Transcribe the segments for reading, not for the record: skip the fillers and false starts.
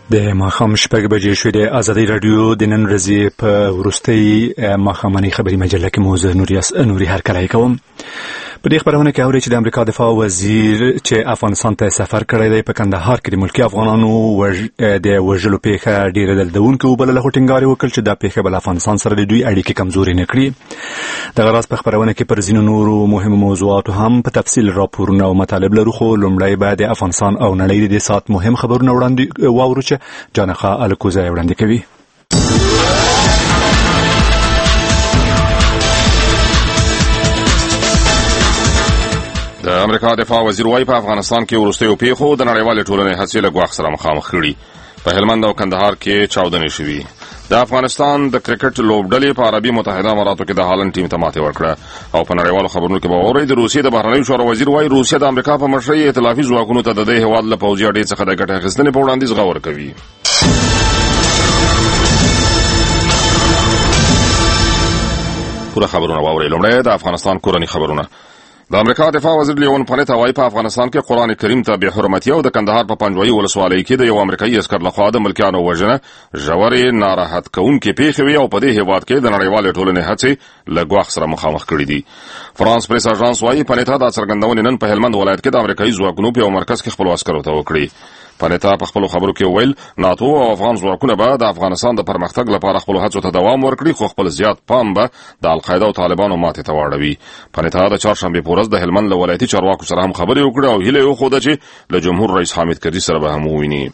د ماښام 6 بجې شوې د ازادي راډیو د نن ورځې په وروستۍ ماښامنۍ خبري مجله کې مو زه نوري هرکلی کوم. په دې خبرونه کې اورئ چې د امریکا دفاع وزیر چې افغانستان ته سفر کړی دی په کندهار کې د ملکي افغانانو د وژلو پیښه ډېره دلدونکې وبلله، خو ټینګار یې وکړ چې دا پیښه به له افغانستان سره د دوی اړیکې کمزورې نه کړي. دغه راز په خبرونه کې پر ځینو نورو مهمو موضوعاتو هم په تفصیل راپورونه او مطالب لرو، خو لومړی به د افغانستان او نړۍ د دې ساعت مهم خبرونه وړاندې واورو چې جانخه الکوزی وړاندې کوي. د امریکا دفاع وزیر وايي په افغانستان کې وروستیو پیښو د نړیوالې ټولنې هڅې له ګواښ سره مخامخ کړي. په هلمند او کندهار کې چاودنې شوي. د افغانستان د کرکټ لوبډلې په عربي متحده اماراتو کې د هالند ټیم ته ماتې ورکړه. او په نړیوالو خبرونو کې به واورئ د روسیې د بهرنیو چارو وزیر وايي روسیه د امریکا په مشرۍ ائتلافي ځواکونو ته د دې هېواد له پوځي اډې څخه د ګټې اخیستنې په وړاندیز غور کوي. پوره خبرونه واورئ. لومړی د افغانستان کورني خبرونه. د امریکا دفاع وزیر لیون پانیتا وايي په افغانستان کې قرآن کریم ته بې حرمتي او د کندهار په پنجوایي ولسوالۍ کې د یو امریکایي عسکر لخوا د ملکیانو وژنه ژورې ناراحت کوونکې پیښې وي او په دې هېواد کې د نړیوالې ټولنې هڅې له ګواښ سره مخامخ کړي دي. فرانس پریس اژانس وايي پانیتا دا څرګندونې نن په هلمند ولایت کې د امریکایي ځواکونو په یو مرکز کې خپلو عسکرو ته وکړي. پانیتا په خپلو خبرو کې وویل ناتو او افغان ځواکونه به د افغانستان د پرمختګ لپاره خپلو هڅو ته دوام ورکړي، خو خپل زیات پام به د القاعده او طالبانو ماتې ته واړوي. پانیتا د چهارشنبې په ورځ د هلمند له ولایتي چارواکو سره هم خبرې وکړې او هیله یې وښوده چې له جمهور رئیس حامد کرزي سره به هم وویني.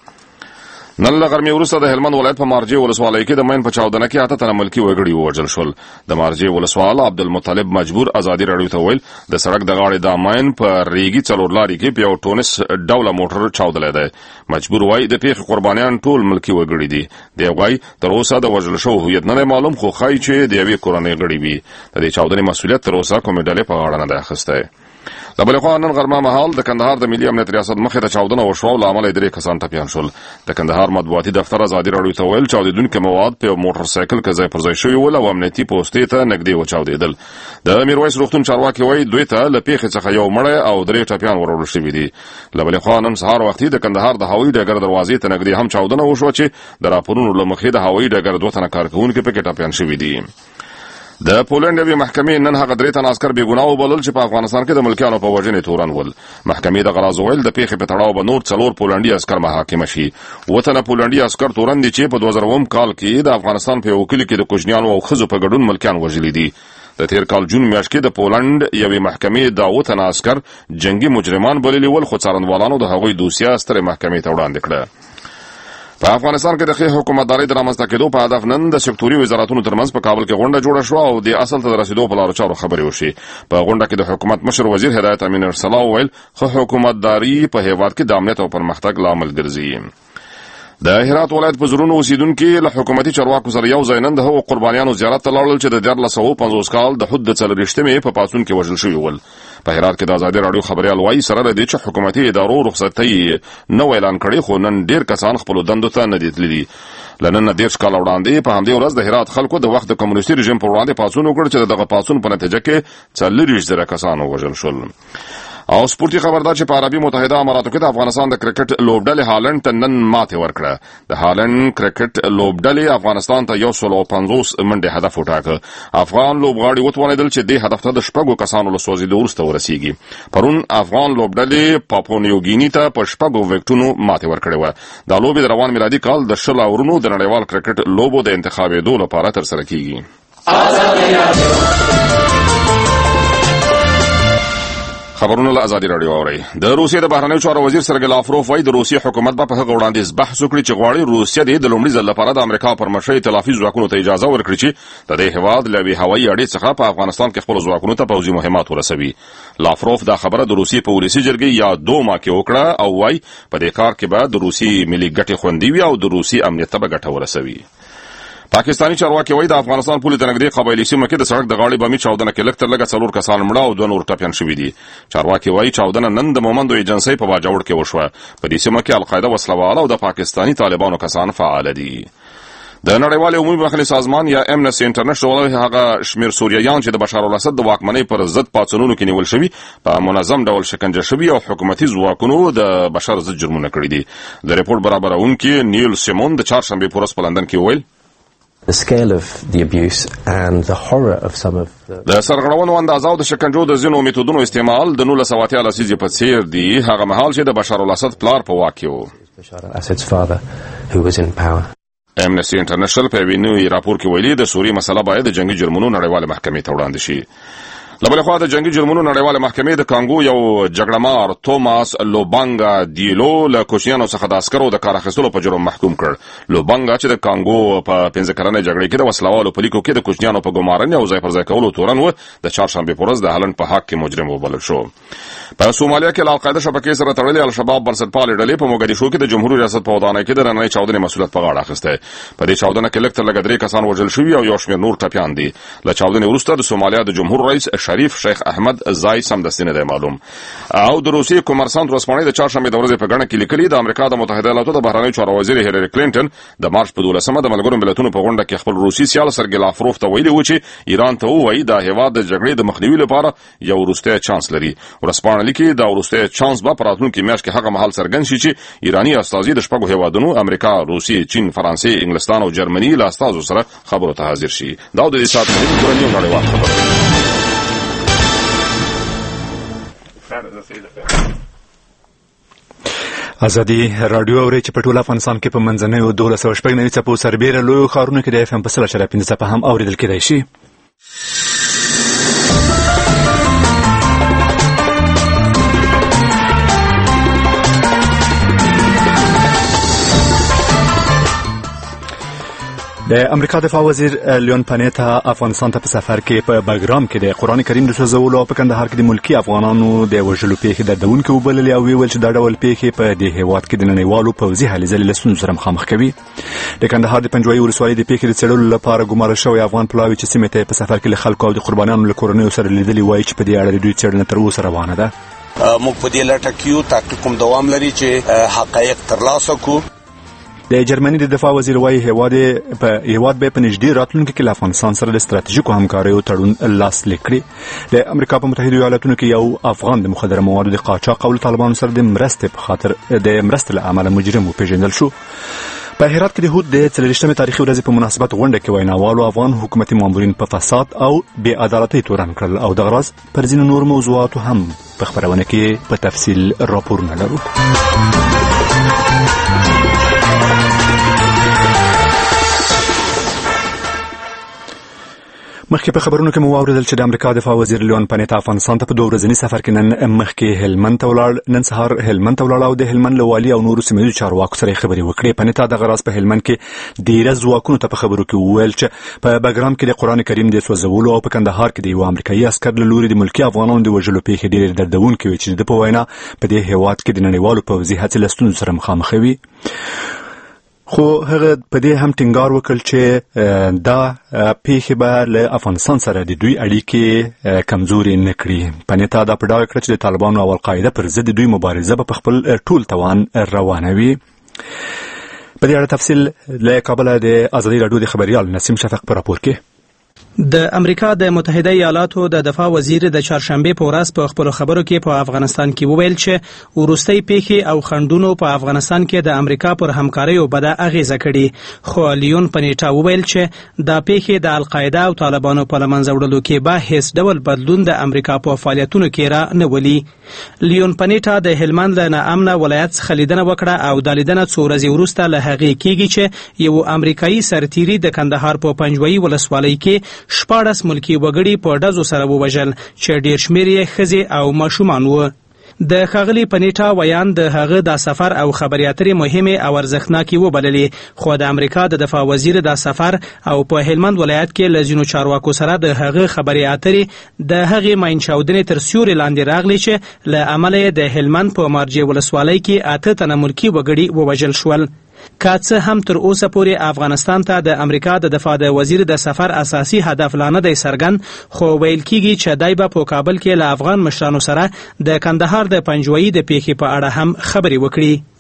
نن له غرمې وروسته د هلمند ولایت په مارجې ولسوالۍ کې د مین په چاودنه کې 8 تنه ملکي وګړي ووژل شول. د مارجې ولسوال عبدالمطلب مجبور ازادي راډیو ته وویل د سړک د غاړې د مین په ریګي څلور لارې کې په یو ټونس ډوله موټر چاودلی دی. مجبور وايي د پیښې قربانیان ټول ملکي وګړي دي. دی وايي تر اوسه د وژل شوو هویت نه دی معلوم، خو ښایي چې د یوې کورنۍ غړي وي. د دې چاودنې مسؤلیت تر اوسه کومې ډلې په غاړه نه دی اخیستی. د بلې خوا نن غرمه مهال د کندهار د ملي امنیت ریاست مخې ته چاودنه وشوه او له امله 3 کسان ټپیان شول. د کندهار مطبوعاتي دفتر ازادي راډیو ته ویل چاودېدونکي مواد په موټر سایکل کې ځای پر ځای شوي ول او امنیتي پوستې ته نږدې وچاودېدل. د میرویس روغتون چارواکي وایي دوی ته له پیښې څخه یو مړی او 3 ټپیان وروړل شوي دي. له بلې خوا نن سهار وختي د کندهار د هوایي ډګر دروازې ته نږدې هم چاودنه وشوه چې د راپورونو له مخې د هوایي ډګر 2 تنه کارکوونکي پکې ټپیان شوي دي. د پولنډ یوې محکمې نن هغه 3 تنه عسکر بې ګناه وبلل چې په افغانستان کې د ملکیانو په وژنې تورن ول. محکمې دغه راز وویل د پیښې په تړاو به نور 4 پولنډي عسکر محاکمه شي. 7 تنه پولنډي عسکر تورن دي چې په 2000 کال کې د افغانستان په یو کلي کې د کوچنیانو او ښځو په ګډون ملکیان وژلي دي. د تیر کال جون میاشت کې د پولنډ یوې محکمې دا 7 تنه عسکر جنگي مجرمان بللي ول، خو څارنوالانو د هغوی دوسیه سترې محکمې ته وړاندې کړه. په افغانستان کې د ښې حکومتدارۍ د رامنځته کېدو په هدف نن د سکتوري وزارتونو ترمنځ په کابل کې غونډه جوړه شوه او د اصل ته د رسیدو په لارو چارو خبرې وشي. په غونډه کې د حکومت مشر وزیر هدایت امین ارسلا وویل ښه حکومتداري په هېواد کې د امنیت او پرمختګ لامل ګرځي. د هرات ولایت په زرونو اوسیدونکي له حکومتي چارواکو سره یو ځای نن د هغو قربانیانو زیارت ته لاړل چې د 1450 کال د حد د 40مې په پاڅون کې وژل شوي ول. په هرات کې د ازادي راډیو خبريال وايي سره له دې چې حکومتي ادارو رخصتۍ نو اعلان کړي، خو نن ډیر کسان خپل دندو ته نه دي تللي. لنن 10 کال وړاندې په همدې ورځ د هرات خلکو د وخت د کمونیستي رژیم په وړاندې پاڅون وکړ چې دغه پاڅون په نتیجه کې 40,000 کسان وژل شول. او سپورتي خبردار چې په عربي متحده اماراتو کې د افغانستان د کرکټ لوبډلې هالند ته نن ماتې ورکړه. د هالند کرکټ لوبډلې افغانستان ته 150 منډې هدف وټاکه. افغان لوبغاړي وتوانېدل چې دې هدف ته د 6 کسانو له سوځېدو وروسته ورسیږي. پرون افغان لوبډلې پاپو نیوګیني ته په 6 وکټونو ماتې ورکړې وه. دا لوبې د روان میلادي کال د 20 اورونو د نړیوال کرکټ لوبو د انتخابېدو لپاره ترسره کیږي. خبرونه له ازادي راډیو اورئ. د روسیې د بهرنیو چارو وزیر سرګی لاوروف وايي د روسیې حکومت به په هغه وړاندیز بحث وکړي چې غواړي روسیه د لومړي ځل لپاره د امریکا پر مشرۍ ائتلافي ځواکونو ته اجازه ورکړي چې د دې هېواد له یوې هوایي اډې څخه په افغانستان کې خپلو ځواکونو ته پوځي مهمات ورسوي. لاوروف دا خبره د روسیې په ولسي جرګې یا دوما کې وکړه او وايي په دې کار کې به د روسیې ملي ګټې خوندي وي او د روسیې امنیت ته به ګټه ورسوي. پاکستانی چارواکي وایي د افغانستان پولې ته نږدې قبایلي سیمه کې د سړک د غاړې بمي چاودنه کې لږ تر لږه 4 کسان مړه او 2 نور ټپیان شوي دي. چارواکي وایي چاودنه نن د مومندو ایجنسۍ په باجوړ کې وشوه. په دې سیمه کې القاعده وسلوال او د پاکستانی طالبانو کسان فعال دي. د نړیوال عمومي بخښنې سازمان یا امنسټي انټرنیشنل هغه شمیر سوریایان چې د بشار الاسد د واکمنۍ پر ضد پاڅونونو کې نیول شوي په منظم ډول شکنجه شوي او حکومتي ځواکونو د بشر ضد جرمونه کړي دي. د ریپورت برابرونکي نیل سیمون د چهارشنبې په ورځ په لندن کې وویل The scale of the abuse and the horror of some of د سرغړونو اندازه او د شکنجو د ځینو میتودونو استعمال د 1980 لسیزې په څیر دی، هغه مهال چې د بشار الاسد پلار په واک کې و. Bashar al-Assad's father who was in power. امنسټي انټرنیشنل په وینوي راپور کې ویلي د سوریې مسله باید د جنگي جرمونو نړیواله محکمې ته وړاندې شي. لبل خو د جنگي جرمونو نړیواله محکمې د کانګو یو جګړهمار توماس لوبانګا دیلو له کوچنیانو څخه د عسکرو د کار اخیستلو په جرم محکوم کړ. لوبانګا چې د کانګو په 15 کلنې جګړې کې د وسلوالو په لیکو کې د کوچنیانو په ګمارنې او ځای پر ځای کولو تورن و، د چهارشنبې په ورځ د هالند په حق کې مجرم وبلل شو. په سومالیا کې له القاعده شبکې سره تړلې الشباب بنسټپالې ډلې په موګدیشو کې د جمهوریت ریاست په ودانۍ کې د رنۍ چاودنې مسؤلیت په غاړه اخیسته. په دې چاودنه کې لږ تر لږه 3 کسان وژل شوي او یو شمېر نور ټپیان دي. له چاودنې وروسته د سومالیا د جمهور رئیس شریف شیخ احمد زای سمدستي نه دی معلوم. او د روسي کومرسانت ورځپاڼې د چهارشنبې د ورځې په غاڼه کې لیکلي د امریکا د متحده ایالاتو د بهرنیو چارو وزیر هیلری کلینټن د مارچ په 12مه د ملګرو ملتونو په غونډه کې خپل روسي سیال سرګی لاوروف ته ویلي و چې ایران ته وایي د هیواد د جګړې د مخنیوي لپاره یو وروستی چانس لري. ورځپاڼه لیکي دا وروستی چانس به په راتلونکي میاشت کې هغه مهال څرګند شي چې ایراني استازي د شپږو هیوادونو امریکا، روسیې، چین، فرانسې، انګلستان او جرمني له استازو سره خبرو ته حاضر شي. دا د دې سات مهمه کورنۍ نړیوال خبره ازادي رادیو اوري چې په ټول افغانستان کې په منځنیو 1290 څپو سربېره لوی ښارونو کې د FM په 100.5 څپه هم اوریدل کېدای شي. د امریکا دفاع وزیر لیون پانیتا افغانستان ته په سفر کې په بګرام کې د قرآن کریم د سوځولو او په کندهار کې د ملکی افغانانو د وژلو پیښې دردونکې وبللې او ویل چې دا ډول پیښې په دې هیواد کې د نړیوالو پوځي هلې ځلې له ستونزو سره مخامخ کوي. د کندهار د پنجوایي ولسوالۍ د پیښې د څېړلو لپاره ګمارل شوی افغان پلاوي چې سیمې ته په سفر کې له خلکو او د قربانیانو له کورنیو سره لیدلي وایي چې په دې اړه د دوی څېړنه تر اوسه روانه ده. موږ په دې لټه کې یو تحقیق کوم دوام لري چې حقایق ترلاسه کړو. د جرمني د دفاع وزیر وايي هیواد به په نږدې راتلونکي کې له افغانستان سره د ستراتیژیکو همکاریو تړون لاسلیک کړي. د امریکا په متحده ایالاتونو کې یو افغان د مخدره موادو د قاچاق او طالبانو سره د مرستې له امله مجرم وپېژندل شو. په هرات کې د هود د 40مې تاریخي ورځې په مناسبت غونډه کې ویناوالو افغان حکومتي مامورین په فساد او بې عدالتۍ تورن کړل او دغه راز پر ځینو نور موضوعاتو هم په خبرونه کې په تفصیل راپورونه لرو. مخکې په خبرونو کې مو واوریدل چې د امریکا دفاع وزیر لیون پانیتا افغانستان ته په 2 ورځني سفر کې نن سهار هلمند ته ولاړ او د هلمند له والي او نورو سیمه ییزو چارواکو سره خبرې وکړې. پانیتا دغه راز په هلمند کې ډیره ځواکونو ته په خبرو کې وویل چې په بګرام کې د قرآن کریم د سوځولو او په کندهار کې د یو امریکایي عسکر له لوري د ملکی افغانانو د وژلو پیښې ډېرې دردونکې وې چې د په وینا په دې هیواد کې د نړیوالو پوځي هڅې له ستونزو سره مخامخ وي. خو هغه په دې هم ټینګار وکړ چې دا پیښې به له افغانستان سره د دوی اړیکې کمزوري نه کړي. پانیتا دا په ډاګه کړه چې د طالبانو او القاعده پر ضد دوی مبارزه به په خپل ټول توان روانه وي. په دې اړه تفصیل له کابل د ازادي رادیو د خبريال نسیم شفق په راپور کې. د امریکا د متحده ایالاتو د دفاع وزیر د چهارشنبه په ورځ په خپل خبرو کې په افغانستان کې وویل چې وروستۍ پیښې او خنډونه په افغانستان کې د امریکا پر همکاریو بده اغیزه کړي. خو لیون پانیتا وویل چې دا پیښې د القاعده او طالبانو په لمنځه وړلو کې به هیڅ ډول بدلون د امریکا په فعالیتونو کې را نه ولي. لیون پانیتا د هلمند له ناامنه ولایت څخه لیدنه وکړه او د لیدنه څو ورځې وروسته له هغې کېږي چې یو امریکایي سرتیري د کندهار په پنجوایي ولسوالۍ کې 14 ملکی وګړي په ډزو سره ووژل چې ډېر شمېر یې ښځې او ماشومان وو. د ښاغلي پانیتا ویان د هغه د سفر او خبرې اترې مهمې او ارزښتناکې وبللې. خو د امریکا د دفاع وزیر د سفر او په هلمند ولایت کې له ځینو چارواکو سره د هغه خبرې اترې د هغې ماین چاودنې تر سیوري لاندې راغلي چې له امله د هلمند په مارجې ولسوالۍ کې 8 تنه ملکی وګړي ووژل شول. که څه هم تر اوسه پورې افغانستان ته د امریکا د دفاع د وزیر د سفر اساسي هدف لا نه دی څرګند، خو ویل کېږي چې دی به په کابل کې له افغان مشرانو سره د کندهار د پنجوایي د پیښې په اړه هم خبرې وکړي.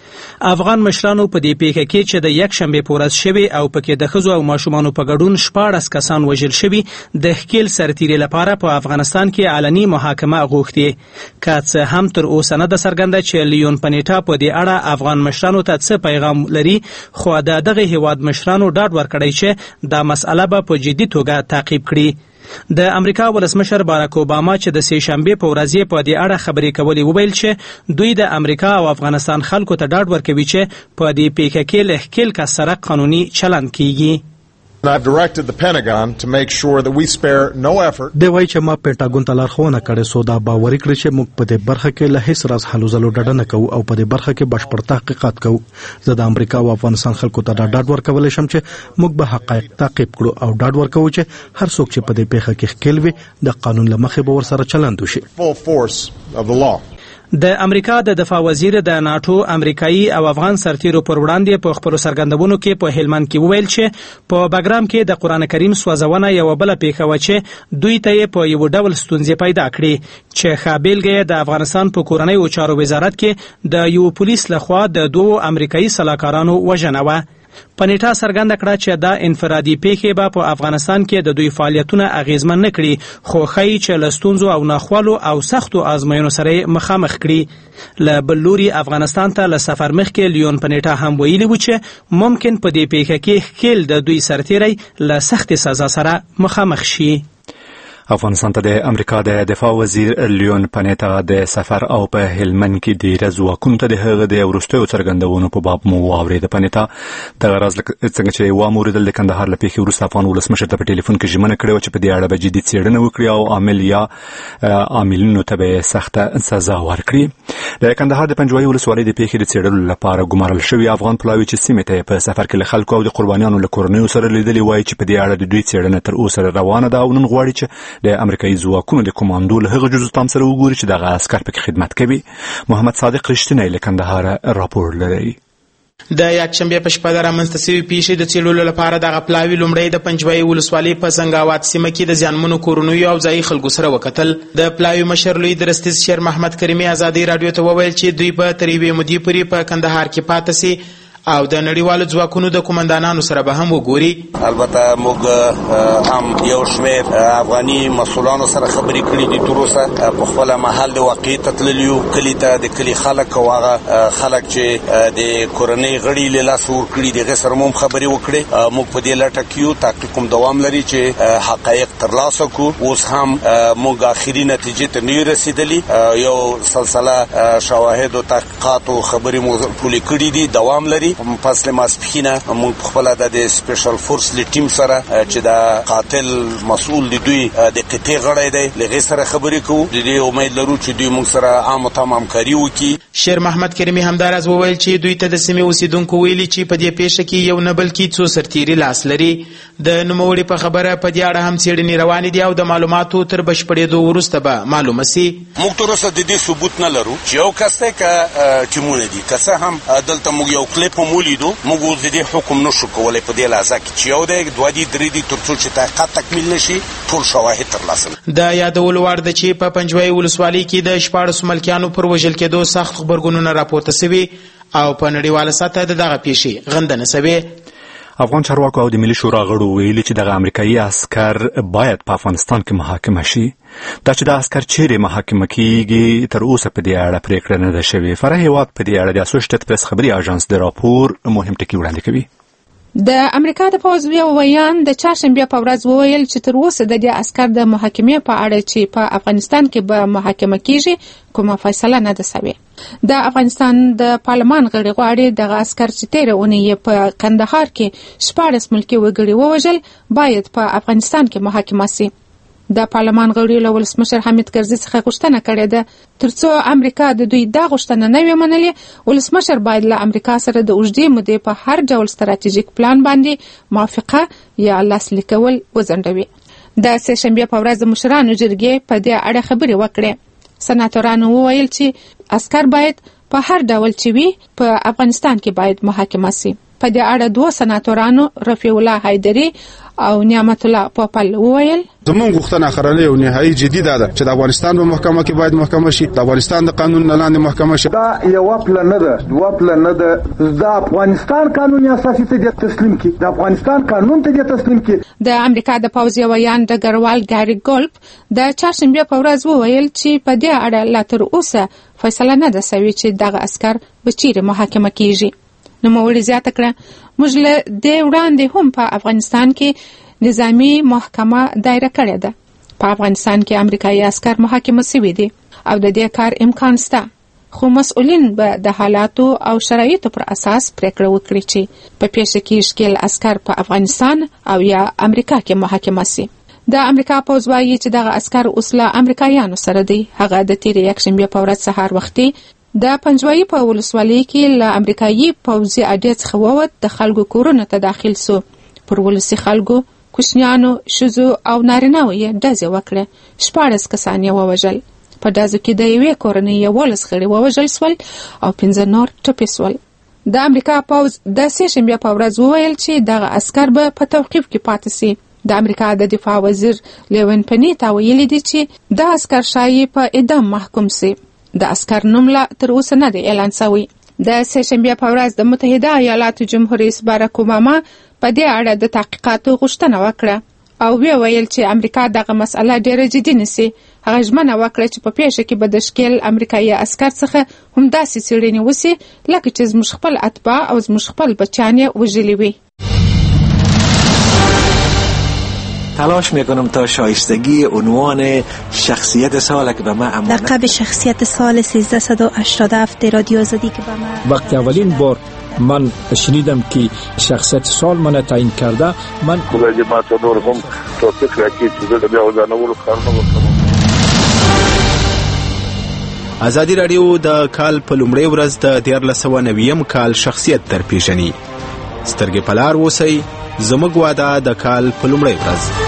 افغان مشرانو په دې پیښه کې چې د یک شنبه په ورځ شوی او پکې د ښځو او ماشومانو په ګډون 14 کسان وژل شوي د ښکیل سرتیري لپاره په افغانستان کې علني محاکمه غوښتي که څه هم تر اوسه نه ده څرګنده چې لیون پنیټا په دې اړه افغان مشرانو ته څه پیغام لري، خو د دغه هیواد مشرانو ډاډ ورکړی چې دا مسأله به په جدي توګه تعقیب کړي. د امریکا ولسمشر باراک اوباما چې د سه شنبه په ورځ په دې اړه خبرې کولې وویل چې دوی د امریکا او افغانستان خلکو ته ډاډ ورکوي چې په دې پیښه کې له ښکیل کس سره قانوني چلند کیږي. I've directed the Pentagon to make sure that we spare no effort. دی وایي چې ما پینټاګون ته لارښوونه کړې سو دا باوري کړی چې موږ په دې برخه کې له هیڅ راز هلو ځلو ډډه نه کوو او په دې برخه کې بشپړ تحقیقات کوو. زه د امریکا او افغانستان خلکو ته ډاډ ورکولی شم چې موږ به حقایق تعقیب کړو او ډاډ ورکوو چې هر څوک چې په دې پیښه کې ښکیل وي د قانون له مخې به ورسره چلند وشي. Full force of the law. د امریکا د دفاع وزیر د ناتو امریکایي او افغان سرتیرو پر وړاندې په خپلو څرګندونو کې په هلمند کې وویل چې په بګرام کې د قرآن کریم سوځونه یوه بله پیښه وه چې دوی ته یې په یو ډول ستونزې پیدا کړي چې ښه بېلګه یې د افغانستان په کورنیو چارو وزارت کې د یو پولیس لخوا د 2 امریکایي سلاکارانو وژنه وه. پنیټا څرګنده کړه چې دا انفرادي پیښې به په افغانستان کې د دوی فعالیتونه اغیزمن نه کړي، خو ښایي چې له ستونزو او ناخوالو او سختو ازموینو سره مخامخ کړي. له بل لوري افغانستان ته له سفر مخکې لیون پنیټا هم ویلي و چې ممکن په دې پیښه کې ښکیل د دوی سرتیری له سختې سزا سره مخامخ شي. افغانستان ته د امریکا د دفاع وزیر لیون پنیټا د سفر او په هلمند کې ډیره ځواکونو ته د هغه د وروستیو څرګندونو په باب مو واورېد. پنیټا دغه راز څنګه چې واورېدل د کندهار له پیښې وروسته افغان ولسمشر ته په ټلیفون کې ژمنه کړې وه چې په دې اړه به جدي څېړنه وکړي او عامل یا عاملینو ته به سخته سزا ورکړي. د کندهار د پنجوایي ولسوالۍ د پیښې د څېړلو لپاره ګمارل شوي افغان پلاوي چې سیمې ته په سفر کې له خلکو او د قربانیانو له کورنیو سره لیدلي وایي چې په دې اړه د دوی څېړنه تر اوسه روانه ده او نن غواړي چې د امریکایي ځواکونو د کمانډو له هغه جزو تام سره وګوري چې دغه عسکر پکې خدمت کوي. محمد صادق رښتینی له کندهار راپور لري. د یکشنبه په شپه رامنځته شوې پیښې د څېړلو لپاره دغه پلاوي لومړی د پنجوایي ولسوالۍ په سنګاوات سیمه کې د زیانمنو کورنیو او ځایي خلکو سره وکتل. د پلاوي مشر لوی درستیز شیر محمد کریمي ازادي رادیو ته وویل چې دوی به تر یوې مودې پورې په کندهار کې پاتې سي او د نړیوالو ځواکونو د قومندانانو سره به هم وګوري. البته موږ هم یو شمېر افغاني مسؤلانو سره خبرې کړې دي تر اوسه په خپل محل د واقعیت ته تللي یو کلي ته د کلي خلک او هغه خلک چې د کورنۍ غړي له لاسه ورکړي دي هغې سره مو هم خبرې وکړې. موږ په دې لټه کې یو تحقیق کوم دوام لري چې حقایق ترلاسه کړو. اوس هم موږ آخري نتیجې ته نه یو رسېدلي. یو سلسله شواهد او تحقیقات او خبرې مو ټولې کړي دي دوام لري. فاصله ماسپخینه موږ خپل د سپیشل فورس ټیم سره چې د قاتل مسؤل دی دوی د قطې غړی دی لږه سره خبرې کوو. د دې امید لرو چې دوی موږ سره عامه تمام کاری وکړي. شیر محمد کریمي همداراز وویل چې دوی ته د سیمې اوسیدونکو ویلي چې په دې پیښه کې یو نه بلکې څو سرتیري لاس لري. د نوموړي په خبره په دې اړه هم څېړنې روانې دي او د معلوماتو تر بشپړېدو وروسته به معلومه سي. موږ تر اوسه د دې ثبوت نه لرو چې یو کس دی که ټیمونه دي. که څه هم دلته موږ یو کلیپ هم ولیدو، موږ اوس د دې حکم نشو کولی په دې لحظه کې چې یو دی 2 دي 3 دي تر څو چې تحقیقات تکمیل نشي ټول شواهد ترلاسه کړو. د یادولو وړ ده چې په پنجوایي ولسوالۍ کې د 14 ملکیانو پر وژل کېدو سخت خبرګونونه راپورته سوي او په نړیواله سطحه د دغه پیښې غندنه سوي. افغان چارواکو او د ملي شورا غړو ویلي چې دغه امریکایي عسکر باید په افغانستان کې محاکمه شي. دا چې د عسکر چیرې محاکمه کیږي تر اوسه په دې اړه پریکړه نه ده شوې. فرح هیواد په دې اړه د اسوسییټډ پریس خبري اژانس د راپور مهم ټکي وړاندې کوي. د امریکا د پوځ یو ویان د چهارشنبه په ورځ وویل چې تر اوسه د دې عسکر د محاکمې په اړه چې په افغانستان کې به محاکمه کیږي کومه فیصله نه ده شوې. د افغانستان د پارلمان غړي غواړي دغه عسکر چې تیره اونۍ په کندهار کې 14 ملکي وګړي ووژل باید په افغانستان کې محاکمه شي. د پارلمان غړي له ولسمشر حمید کرزي څخه غوښتنه کړې ده ترڅو امریکا د دوی دا غوښتنه نه وي منلې ولسمشر باید له امریکا سره د اوږدې مودې په هر ډول ستراتیژیک پلان باندې موافقه یا لاسلیک کول وځنډوي. د سه شنبه په ورځ د مشرانو جرګې په دې اړه خبرې وکړې. سناتورانو وویل چې عسکر باید په هر ډول چې وي په افغانستان کې باید محاکمه شي. په دې اړه دوه سناتورانو رفیع الله حیدری او نعمت الله پوپل وویل زموږ غوښتنه اخرنۍ او نهایي جدي ده چې د افغانستان په محکمه کې باید محکمه شي، د افغانستان د قانون لاندې محکمه شي. دا یو پلان نه ده، دوه پلان نه ده. د افغانستان قانون اساسي ته تسلیم کی، د افغانستان قانون ته تسلیم کی. د امریکا د پوځ یویان ډګروال ګاری ګولپ د چهارشنبه په ورځ وویل چې په دې اړه لا تر اوسه فیصله نه ده شوې چې دغه عسكر به چیرې محاکمه کیږي. نو موري زیاته کړه موږ له دې وړاندې هم په افغانستان کې نظامی محکمه دایره کړې ده. په افغانستان کې امریکایي عسكر محاکمه شوي دي او د دې کار امکان شته، خو مسؤلین به د حالاتو او شرایطو پر اساس پریکړه وکړي چې په پیښه کې ښکیل عسكر په افغانستان او یا امریکا کې محاکمه شي. د امریکا پوځ وایي چې دغه عسكر اوس له امریکایانو سره دي. هغه د تیرې یکشنبه په ورځ سهار وختي د پنجوایي په ولسوالۍ کې له امریکایي پوځي اډې څخه ووت، د خلکو کورونو ته داخل سو. پر ولسي خلکو، کوچنیانو، ښځو او نارینه‌و یې ډزې وکړې. 14 کسان یې ووژل. په ډزو کې د یوې کورنۍ 11 غړي ووژل سول او 15 نور ټپي سول. د امریکا پوځ د سهشنبه په ورځ وویل چې دغه عسكر به په توقیف کې پاتې سي. د امریکا د دفاع وزیر لیون پنیتا ویلي دي چې د عسكر شایي په اعدام محکوم سي. د عسكر نوم لا تر اوسه نه دی اعلان شوی. د سهشنبه په ورځ د متحده ایالاتو جمهور رئیس باراک اوباما په دې اړه د تحقیقاتو غوښتنه وکړه او ویل چې امریکا دغه مسله ډیره جدي نیسي. هغه ژمنه وکړه چې په پیښه کې به د ښکیل امریکایي عسكر څخه هم داسې څېړنې وسي لکه چې زموږ خپل اتباع او زموږ خپل بچیان یې وژلي وي. تلاش میکنم تا شایستگی عنوان شخصیت سال که به من امانت لقب شخصیت سال 1387 رادیو آزادی که به من وقتی اولین بار من شنیدم که شخصیت سال من تعیین کرده من خدای ما ته نور هم توفیق راکړي چې د بیا ځانولو کارونه وکړم. ازادي رادیو د کال په لومړۍ ورځ د 1390 کال شخصیت تر پیژني. سترګې پلار وسی زموږ واده د کال په لومړۍ ورځ.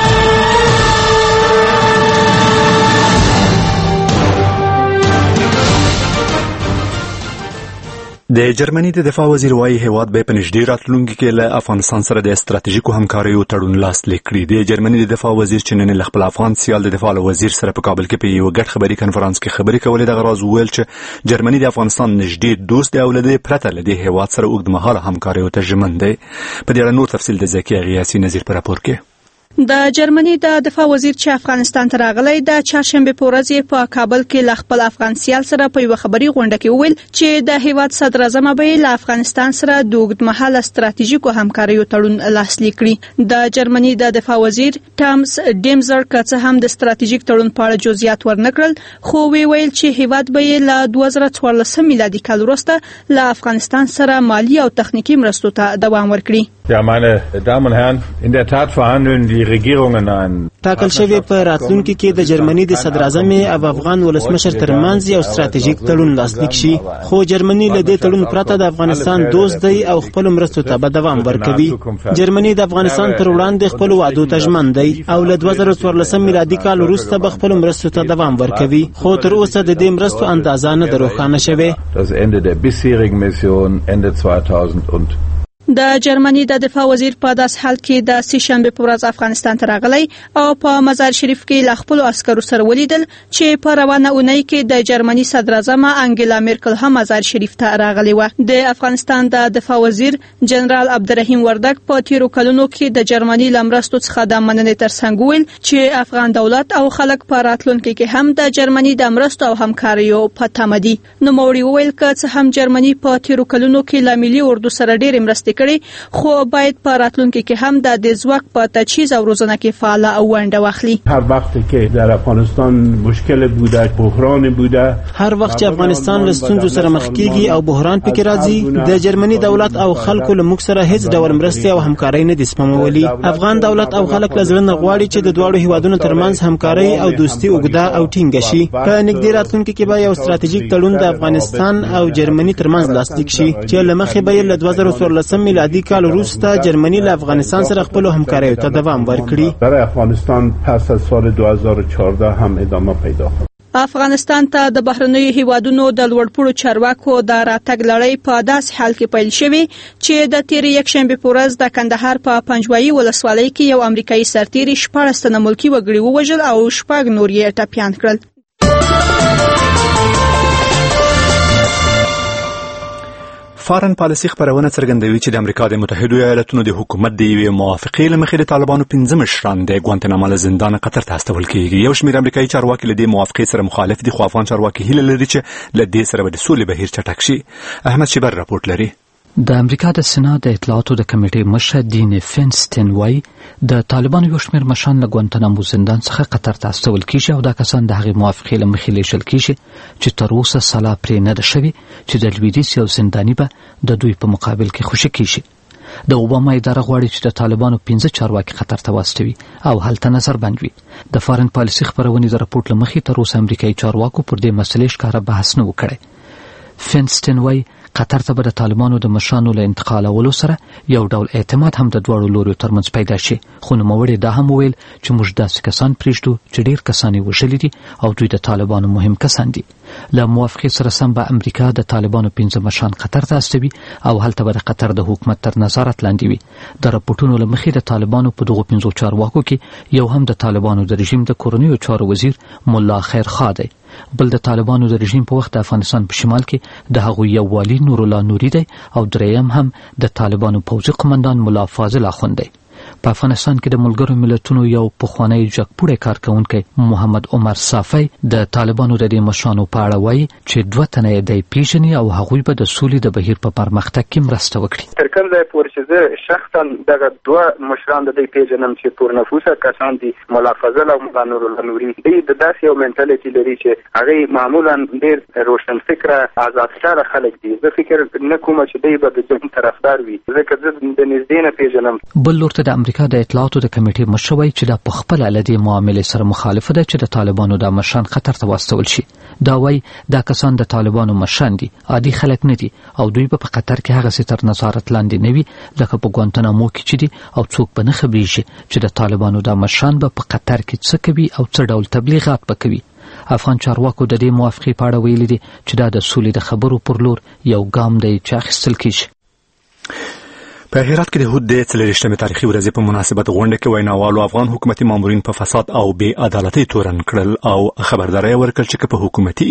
د جرمني د دفاع وزیر وايي هیواد به په نږدې راتلونکي کې له افغانستان سره د استراتیژیکو همکاریو تړون لاسلیک کړي. د جرمني د دفاع وزیر چې نن له خپل افغان سیال د دفاع وزیر سره په کابل کې په یو ګډ خبري کنفرانس کې خبرې کولې. دغه راز ویل چې جرمني د افغانستان نږدې دوست دی او له دې پرته له دې هیواد سره اوږدمهاله همکاریو ته ژمن دی. په دې اړه نور تفصیل د زکیه غیاسي نظیر په راپور کې. د جرمني د دفاع وزیر چې افغانستان ته راغلی د چهارشنبه په ورځ په کابل کې له خپل افغان سیال سره په یو خبري غونډه کې وویل چې د هیواد صدر اعظم به له افغانستان سره د اوږدمهاله ستراتیژیکو همکاریو تړون لاسلیک کړي. د جرمني د دفاع وزیر ټامس ډیمزر که هم د ستراتیژیک تړون په اړه جزئیات ورنکړل، خو ویل چې هیواد به له 2014 میلادي کال وروسته له افغانستان سره مالی او تخنیکی مرستو ته دوام ورکړي. Ja, meine Damen und Herren, in der Tat verhandeln die Regierungen ein ټاکل شوی په راتلونکي کې د جرمني د صدر اعظم او افغان ولسمشر ترمنځ یو ستراتیژیک تړون لاسلیک شي، خو جرمني له دې تړون پرته د افغانستان دوست دی او خپل مرستو ته به دوام ورکوي. جرمني د افغانستان پر وړاندې خپل وعدو ته ژمن دی او له 2014 میلادي کال وروسته به خپل مرستو ته دوام ورکوي، خو تر اوسه د دې مرستو اندازه نه روښانه شوې. Das Ende der bisherigen Mission Ende 2000 د جرمني د دفاع وزیر په داس حال کې د سهشنبه په ورځ افغانستان ته راغلی او په مزار شریف کې له خپل عسکرو سره ولیدل چې په روانه اونۍ کې د جرمني صدر اعظم انګلا میرکل هم مزار شریف ته راغلی و. د افغانستان د دفاع وزیر جنرال عبدالرحیم وردګ په تیرو کلونو کې د جرمني لمرستو څخه د مننې ترڅنګ ویل چې افغان دولت او خلک په راتلونکي کې هم د جرمني د مرستو او همکاریو په تمه دي. نو موري ویل چې هم جرمني په تیرو کلونو کې له ملي اردو سره ډېر مرستې خو باید په راتلونکي کې هم د ځواک په تجهیز او روزنه کې فعال او ونډه واخلي. هر وخت که در افغانستان مشکل بوده، بحران بوده، هر وخت چې افغانستان له ستونزو سره مخ کیږي او بحران پکې راځي، د جرمني دولت او خلکو له موږ سره هیڅ ډول مرستې او همکاري نه دي سپمولي. افغان دولت او خلک له زړه نه غواړي چې د دواړو هیوادونو ترمنځ همکاري او دوستي اوږده او ټینګه شي. په نږدې راتلونکي کې به یو ستراتیژیک تړون د افغانستان او جرمني ترمنځ لاسلیک شي چې له مخې به له 2014 میلادي کال وروسته جرمني له افغانستان سره خپل همکاریو ته دوام ورکړي. برای افغانستان پس از سال 2014 هم ادامه پیدا خواهد. افغانستان ته د بهرنیو هیوادونو د لوړپوړو چارواکو د راتګ لړۍ په داسې حال کې پیل شوې چې د تېرې یکشنبې په ورځ د کندهار په پنجوایي ولسوالۍ کې یو امریکایي سرتیري 14 تنه ملکي وګړي ووژل او 6 نور یې ټپیان کړل. فارن پالیسي خبرونه څرګندوي چې د امریکا د متحده ایالاتونو د حکومت د یوې موافقې له مخې د طالبانو 15 مشران د ګوانتنامو له زندان قطر ته استول کیږي. یو شمېر امریکایي چارواکي له دې موافقې سره مخالف دي، خو افغان چارواکي هیله لري چې له دې سره به د سولې بهیر چټک شي. احمد شیبر راپورټ لري. د امریکا د سنا د اطلاعاتو د کمیټې مشر دین فینستین وای د طالبانو یو شمېر مشران له ګوانتنامو زندان څخه قطر ته استول کیږي او دا کسان د هغې موافقې له مخې لیږل کیږي چې تر اوسه سلا پرې نه ده شوې چې د لویدیځ یو زنداني به د دوی په مقابل کې خوشي کیږي. د اوباما اداره غواړي چې د طالبانو 15 چارواکي قطر ته واستوي او هلته نظر بند وي. د فارن پالیسي خبرونې د راپورټ له مخې تر اوسه امریکایي چارواکو پر دې مسلې ښکاره بحث نه و کړی. فینستین وای قطر ته به د طالبانو د مشرانو له انتقالولو سره یو ډول اعتماد هم د دواړو لوریو ترمنځ پیدا شي، خو نوموړي دا هم وویل چې موږ داسې کسان پرېږدو چې ډېر کسان یې وژلي دي او دوی د طالبانو مهم کسان دي. له موافقې سره سم به امریکا د طالبانو 15 مشران قطر ته استوي او هلته به د قطر د حکومت تر نظارت لاندې وي. د راپورټونو له مخې د طالبانو په دغو 15 چارواکو کې یو هم د طالبانو د رژیم د کورنیو چارو وزیر ملا خیرخوا دی، بل د طالبانو د رژیم په وخت د افغانستان په شمال کې د هغوی یو والي نور الله نوري دی او دریم هم د طالبانو پوځي قماندان ملا فاضل اخوند دی. په افغانستان کې د ملګرو ملتونو یو پخوانی جګپوړی کارکونکی محمد عمر صافی د طالبانو د دې مشرانو په اړه وایي چې 2 تنه یې دی پیژني او هغوی به د سولې د بهیر په پرمختګ کې مرسته وکړي. تر کوم ځای پورې چې زه شخصا دغه 2 مشران د دې پیژنم چې پور نفوسه کسان دي، ملا فضل او ملا نور الله نوري، دوی د داسې یو منټالیټي لري چې هغه معمولا ډېر روشن فکره آزادکاره خلک دي. زه فکر نه کوم چې دوی به د جنګ طرفدار وي، ځکه زه د نږدې نه پیژنم. بل لور ته د امریکا د اطلاعاتو د کمیټې مشر وایي چې دا په خپله له دې معاملې سره مخالفه ده چې د طالبانو د مشران قطر ته واستول شي. دا وایي دا کسان د طالبانو مشران دي، عادي خلک نه دي او دوی به په قطر کې هغسې تر نظارت لاندې نه وي لکه په ګوانتنامو کې چې دي او څوک به نه خبرېږي چې د طالبانو د مشران به په قطر کې څه کوي او څه ډول تبلیغات به کوي. افغان چارواکو د دې موافقې په اړه ویلي دي چې دا د سولې د خبرو پر لور یو ګام دی چې اخیستل کیږي. په هرات کې د هود د 40مې تاریخي ورځې په مناسبت غونډه کې ویناوالو افغان حکومتي مامورین په فساد او بې عدالتۍ تورن کړل او خبرداري ورکړل چې په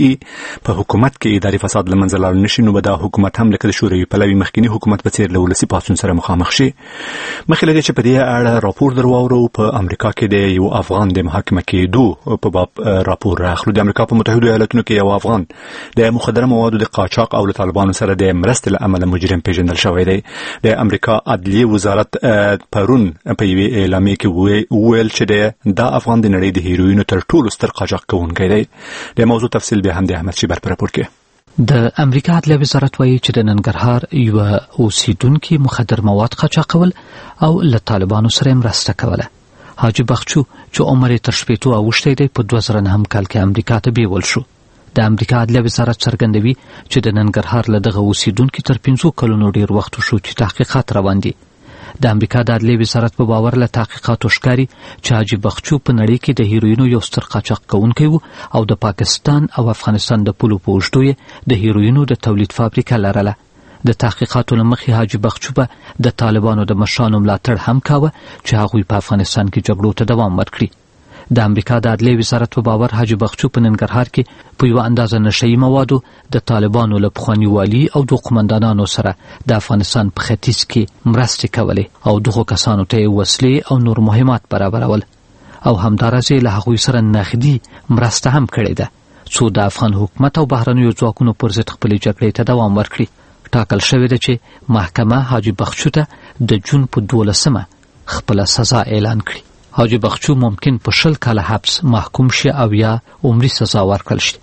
حکومت کې اداري فساد لمنځه لاړ نشي نو به دا حکومت هم لکه د شوروي پلوي مخکینی حکومت په څیر له ولسي پاڅون سره مخامخ شي. مخکې له دې چې په دې اړه راپور درواورو په امریکا کې د یو افغان د محاکمه کېدو په باب راپور راخلو. د امریکا په متحده ایالاتونو کې یو افغان د مخدره موادو د قاچاق او له طالبانو سره د مرستې له امله مجرم پیژندل شوی دی. د امریکا عدلیه وزارت پرون په یوې اعلامیه کې وویل چې دا افغان د نړۍ د هیروینو تر ټولو ستر قاچاق کوونکی دی. د موضوع تفصیل به هم د احمد شیبر په راپور کې. د امریکا عدلیه وزارت وایي چې د ننګرهار یو اوسیدونکي مخدر مواد قاچاقول او له طالبانو سره مرسته کوله. حاجی بخچو چې عمر یې تر 80 اوښتی دی په 2009 کال کې امریکا ته بیول شو. د امریکا عدلیه وزارت څرګندوي چې د ننګرهار له دغه اوسیدونکي تر 15 کلونو ډیر وخت شو چې تحقیقات روان دي. د امریکا د عدلیه وزارت په باور له تحقیقاتو ښکاري چې حاجی بخچو په نړۍ کې د هیروینو یو ستر قاچاق کوونکی و او د پاکستان او افغانستان د پولو په اوږدو یې د هیروینو د تولید فابریکه لرله. د تحقیقاتو له مخې حاجی بخچو به د طالبانو د مشرانو ملاتړ هم کاوه چې هغوی په افغانستان کې جګړو ته دوام ورکړي. د امریکا د عدلیه وزارت په باور حاجی بخچو په ننګرهار کې په یو اندازه نشهیي موادو د طالبانو له پخواني والي او د قومندانانو سره د افغانستان په ختیځ کې مرستې کولې او دغو کسانو ته یې وسلې او نور مهمات برابرول او همداراز له هغوی سره نغدي مرسته هم کړې ده څو د افغان حکومت او بهرنیو ځواکونو پر ضد خپلې جګړې ته دوام ورکړي. ټاکل شوې ده چې محکمه حاجی بخچو ته د جون په 12 خپله سزا اعلان کړي. حاجی بخچو ممکن په 20 کاله حبس محکوم شي او یا عمري سزا ورکړل شي.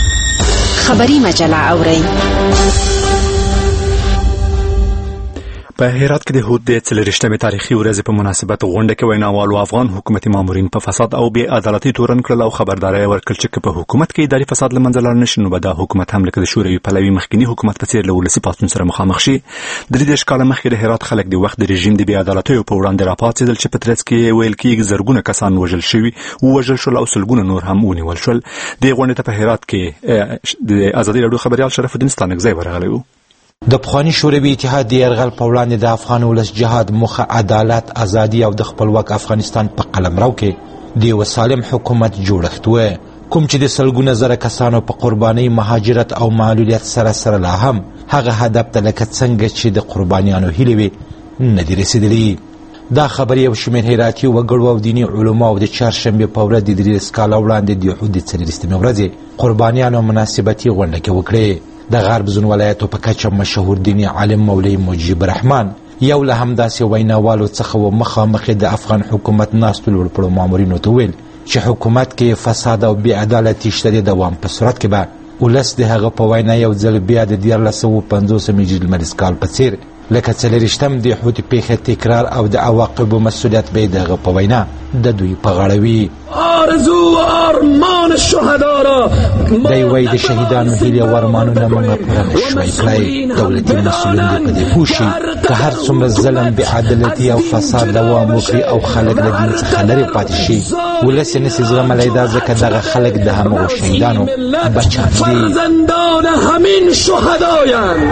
خبری مجله اورئ. په هرات کې د هود د 40مې تاریخي ورځې په مناسبت غونډه کې ویناوالو افغان حکومتي مامورین په فساد او بې عدالتۍ تورن کړل او خبرداري ورکړل چې په حکومت کې اداري فساد له منځه لاړ نشي نو به دا حکومت هم لکه د شوروي پهلوي مخکنی حکومت په څیر له ولسي پاڅون سره مخامخ شي. د 30 کال مخکې د هرات خلک د وخت د رژیم د بې عدالتۍ په وړاندې راپاڅېدل چې په ترڅ کې ویل کېږي زرګونه کسان وژل شوي وژل شول او سلګونه نور هم ونیول شول. د غونډې ته په هرات کې د ازادي راډیو خبريال شرف الدین ستانکزی ورغلی و. د پخواني شوروي اتحاد د یرغل په وړاندې د افغان ولس جهاد موخه عدالت، ازادي او د خپلواک افغانستان په قلمرو کې د یو سالم حکومت جوړښت و، کوم چې د سلګونه زره کسانو په قربانۍ، مهاجرت او معلولیت سره لا هم هغه هدف ته لکه څنګه چې د قربانیانو هیلې وي نه دي رسېدلي. دا خبر یو شمېر هراتي وګړو او دیني علماو د چهارشنبې په ورځ د 30 کاله وړاندې د یهود د 40مې ورځې قربانیانو مناسبتي غونډه کې وکړې. د غرب زون ولایتو په کچه مشهور دیني عالم مولوي مجيب الرحمن یو له همداسې ویناوالو څخه و مخامخ د افغان حکومت ناستو لوړپوړو مامورینو ته ویل چې حکومت کې فساد او بې عدالتي شته د دوام په صورت کې به ولس د هغه په وینا یو ځل بیا د 1950 لمریز کال په څیر لکه 40م د حوت پیښه تکرار او د عواقبو مسؤلیت به دغه په وینا د دوی په غاړه وي. آرزو ارمان الشهدا را دی وای د شهیدانو هیله او ارمانونه موږ پوره نشوای کړای. دولتي مسؤلین دې په دې پوه شي که هر څومره ظلم، بې عدالتي او فساد دوام وکړي او خلک له دین څخه لرې پاتې شي ولس یې نسي زغملی، دا ځکه دغه خلک د همغو شهیدانو بچیان دي. فرزندان همین شهدایان.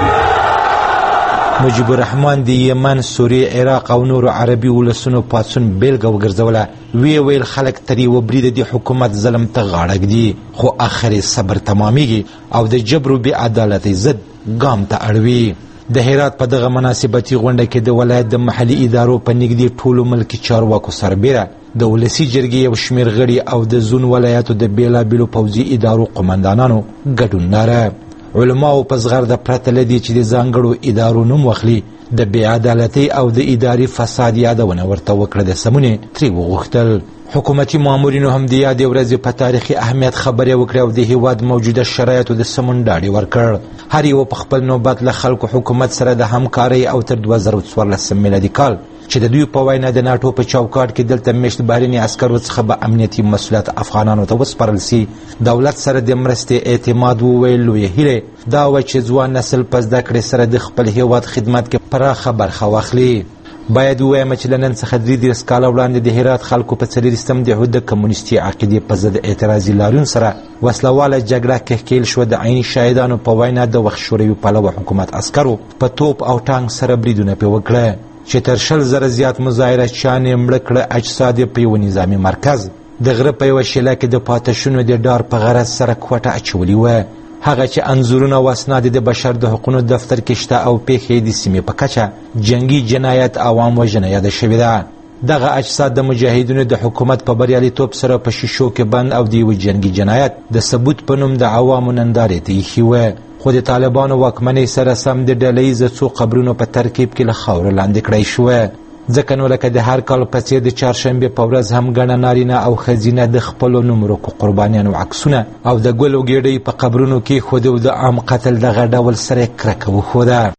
مجيب الرحمن د یمن، سوریه، عراق او نورو عربي ولسونو پاڅون بیلګه وګرځوله. ویل خلک تر یوه بریده د حکومت ظلم ته غاړه ږدي خو اخر صبر تمامیږي او د جبر و بې عدالتۍ ضد ګام ته اړوي. د هرات په دغه مناسبتي غونډه کې د ولایت د محلي ادارو په نږدې ټولو ملکي چارواکو سربیره د ولسي جرګې یو شمېر غړي او د زون ولایتو د بېلابېلو پوځي ادارو قمندانانو ګډون لاره. علماو په زغرده پرته لدی چې د ځانګړو ادارو نوم واخلي د بې عدالتۍ او د اداري فساد یادونه ورته وکړه د سمونې ترې وغوښتل. حکومتي مامورینو هم د یادې ورځې په تاریخي اهمیت خبرې وکړې او د هیواد موجوده شرایطو د سمون ډاډ ورکړ. هر یو په خپل نوبت له خلکو حکومت سره د همکارۍ او تر 2014 میلادي کال چې د دوی په وینا د ناټو په چوکاټ کې دلته میشت بهرني عسکرو څخه به امنیتي مسؤلیت افغانانو ته وسپارل سي دولت سره د مرستې اعتماد وویل لویه هیله دا وه چې ځوان نسل په زده کړې سره د خپل هیواد خدمت کې پراخه برخه واخلي. باید ووایم چې له نن څخه 30 کاله وړاندې د هرات خلکو په 40م د حدود کمونیستي عقیدې په ضد اعتراضي لاریون سره وسلواله جګړه کهکیل شوه. د عیني شاهدانو په وینا د وخت شوروي پلوه حکومت عسکرو په توپ او ټانک سره بریدونه پرې وکړه چې تر 100,000 زیات مظاهرچیان یې مړه کړه. اجساد یې په یوه نظامي مرکز د غره په یوه شیله کې د پاتشونو د ډار په غرض سره کوټه اچولې وه. هغه چې انځورونه او اسناد د بشر د حقوقو دفتر کې شته او پیښې د سیمې په کچه جنگي جنایت عوام وژنه یاده شوې ده. دغه اجساد د مجاهدینو د حکومت په بریالیتوب سره په شیشو کې بند او د یوه جنگي جنایت د ثبوت په نوم د عوامو نندارې ته ایښي وه. خو د طالبانو واکمنۍ سره سم د ډلهییزه څو قبرونو په ترکیب کې له خاورو لاندې کړی شوه. ځکه نو لکه د هر کال په څېر د چهارشنبې په ورځ هم ګڼه نارینه او ښځینه د خپلو نومورکو قربانیانو عکسونه او د ګلو ګېډۍ په قبرونو کې ایښودې او د عام قتل دغه ډول سره یې کرکه وښوده.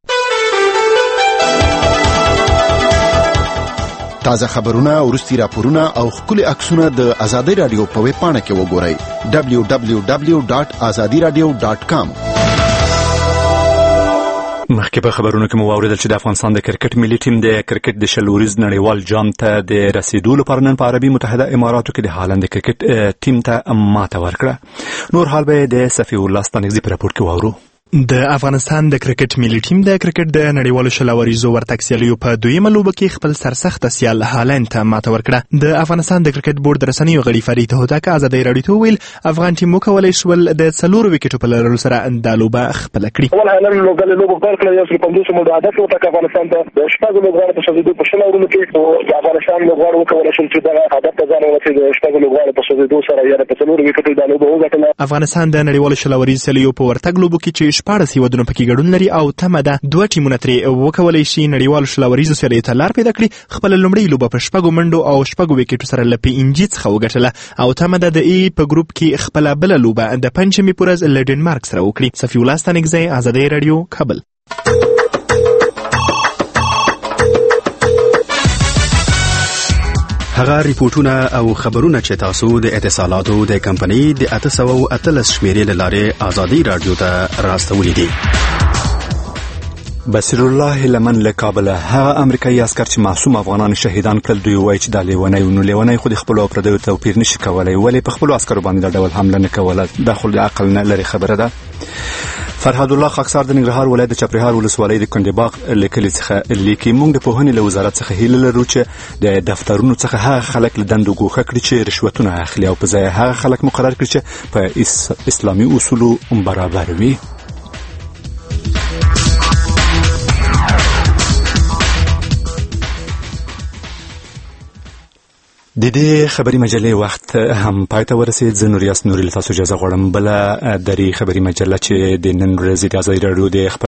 تازه خبرونه، وروستي راپورونه او ښکلي عکسونه د ازادۍ راډیو په ویب پاڼه کې وګورئ www.azadiradio.com. مخکې په خبرونو کې مو واوریدل چې د افغانستان د کرکټ ملي ټیم د کرکټ د شلوریز نړیوال جام ته د رسیدو لپاره نن په عربي متحده اماراتو کې د هالند د کرکټ ټیم ته ماته ورکړه. نور حال به د صفی الله ستانکزی په راپور کې واورو. د افغانستان د کرکټ ملي ټیم د کرکټ د نړیوالو شلوریزو ورتګ سیالیو په دویمه لوبه کې خپل سرسخته سیال هالند ته ماته ورکړه. د افغانستان د کرکټ بورډ د رسنیو غړي فرید هوتک ازادۍ راډیو ته وویل افغان ټیم وکولای شول د 4 وکټو په لرلو سره دا لوبه خپله کړي. اول هالند لوبه پیل کړه، یو 15 منډه هدف وټاکه افغانستان ته د شپږو لوبغاړو په سوزیدو په شل اورونو کې د افغانستان لوبغاړو وکولای شول چې دغه هدف ته ځان ورسوي. د شپږو لوبغاړو په سوزیدو سره یې په 4 وکټو دا لوبه وګټله. افغانستان د نړیوالو شلوریز سیالیو په ورتګ لوبو کې چې 14 هیوادونه پکې ګډون لري او تمه ده 2 ټیمونه ترې وکولای شي نړیوالو شلوریزو سیالیو ته لار پیدا کړي. خپل لومړی لوبه په 6 منډو او 6 وکټو سره له PNG څخه وګټله او تمه ده د ای په ګروپ کې خپل بل لوبه د پنځمې پورز له ډنمارک سره وکړي. صفی الله ستانکزی، ازادۍ راډیو، کابل. هغه ریپورتونه او خبرونه چې تاسو د اتصالاتو د کمپنۍ د 813 شمیرې له لارې آزادي رادیو ته راستولې دي. بصیر الله لمن له کابل هغه امریکایي عسكر چې معصوم افغانان شهیدان کړل دوی وایي چې د لیونی خو د خپل او پردیو توپیر نشي کولای ولې په خپل عسکرو باندې د ډول حمله نه کوله د خپل عقل نه لري خبره ده. فرهاد الله خاکسار د ننګرهار ولایت د چپرهار ولسوالۍ د کندباغ لیکلي څخه لیکي موږ د پوهنې له وزارت څخه هیله لرو چې د دفترونو څخه هغه خلک له دندو ګوښه کړي چې رشوتونه اخلي او په ځای هغه خلک مقرر کړي چې په اسلامي اصولو برابر وي. د دې خبري مجلې وخت هم پای ته ورسید. زه نوریاس نوري له تاسو اجازه غواړم. بله دري خبري مجله چې د نن ورځې د ازادي راډیو د